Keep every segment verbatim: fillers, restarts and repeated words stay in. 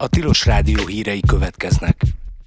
A Tilos Rádió hírei következnek.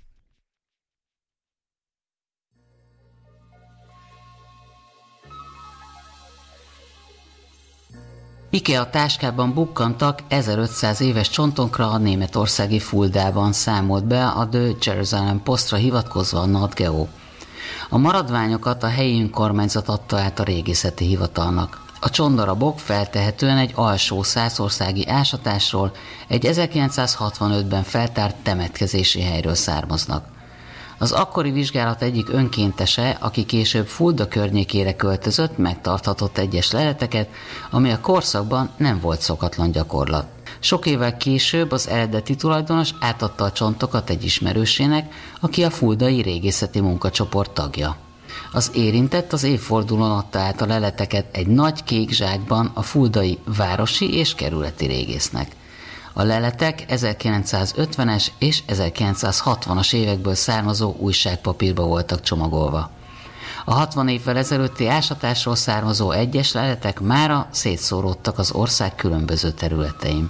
IKEA táskában bukkantak ezerötszáz éves csontonkra a németországi Fuldában, számolt be a The Jerusalem Postra hivatkozva a NatGeo. A maradványokat a helyi önkormányzat adta át a régészeti hivatalnak. A csontdarabok feltehetően egy alsó szászországi ásatásról, egy ezerkilencszázhatvanötben feltárt temetkezési helyről származnak. Az akkori vizsgálat egyik önkéntese, aki később Fulda környékére költözött, megtarthatott egyes leleteket, ami a korszakban nem volt szokatlan gyakorlat. Sok évvel később az eredeti tulajdonos átadta a csontokat egy ismerősének, aki a fuldai régészeti munkacsoport tagja. Az érintett az évfordulón adta át a leleteket egy nagy kék zsákban a fuldai városi és kerületi régésznek. A leletek ezerkilencszázötvenes és ezerkilencszázhatvanas évekből származó újságpapírba voltak csomagolva. A hatvan évvel ezelőtti ásatásról származó egyes leletek mára szétszóródtak az ország különböző területein.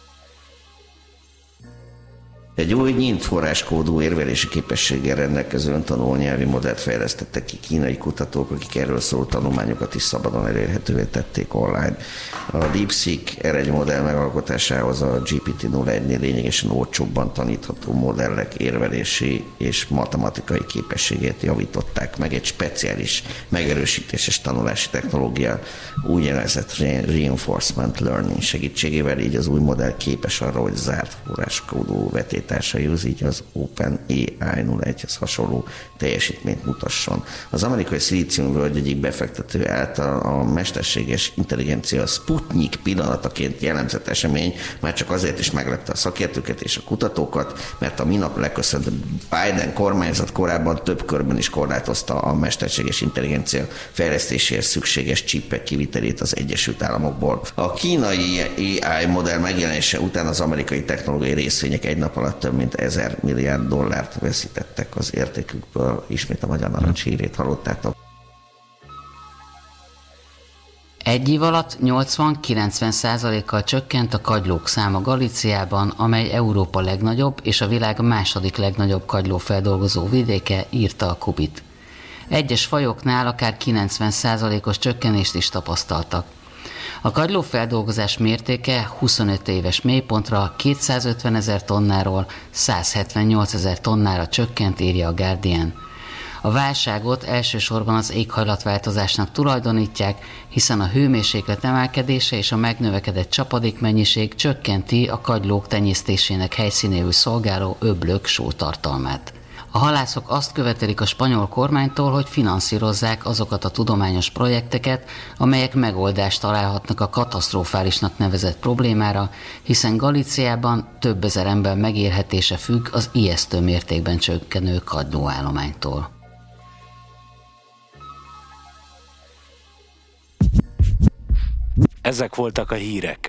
Egy új nyílt forráskódú érvelési képességgel rendelkező öntanuló nyelvi modellt fejlesztettek ki kínai kutatók, akik erről szóló tanulmányokat is szabadon elérhetővé tették online. A DeepSeek er egy modell megalkotásához a gé pé té nulla egynél lényegesen olcsóbban tanítható modellek érvelési és matematikai képességét javították meg egy speciális megerősítéses tanulási technológia, úgynevezett reinforcement learning segítségével, így az új modell képes arra, hogy zárt forráskódú vetétársaihoz, így az OpenAI nulla egyhez hasonló teljesítményt mutasson. Az amerikai szilíciumvölgy egyik befektető által a mesterséges intelligencia Sputnik pillanataként jellemzett esemény már csak azért is meglepte a szakértőket és a kutatókat, mert a minap leköszönt Biden kormányzat korábban több körben is korlátozta a mesterséges intelligencia fejlesztéséhez szükséges csipek kivitelét az Egyesült Államokból. A kínai á i modell megjelenése után az amerikai technológiai részvények egy nap alatt több mint ezer milliárd dollárt veszítettek az értékükből. Ismét a Magyar Narancs hírét hallottátok. Egy év alatt nyolcvan-kilencven százalékkal csökkent a kagylók száma Galíciában, amely Európa legnagyobb és a világ második legnagyobb kagylófeldolgozó vidéke, írta a Kubit. Egyes fajoknál akár kilencven százalékos csökkenést is tapasztaltak. A kagylófeldolgozás mértéke huszonöt éves mélypontra kétszázötven ezer tonnáról százhetvennyolc ezer tonnára csökkent, írja a Guardian. A válságot elsősorban az éghajlatváltozásnak tulajdonítják, hiszen a hőmérséklet emelkedése és a megnövekedett csapadékmennyiség csökkenti a kagylók tenyésztésének helyszínéül szolgáló öblök sótartalmát. A halászok azt követelik a spanyol kormánytól, hogy finanszírozzák azokat a tudományos projekteket, amelyek megoldást találhatnak a katasztrofálisnak nevezett problémára, hiszen Galíciában több ezer ember megélhetése függ az ijesztő mértékben csökkenő kagylóállománytól. Ezek voltak a hírek.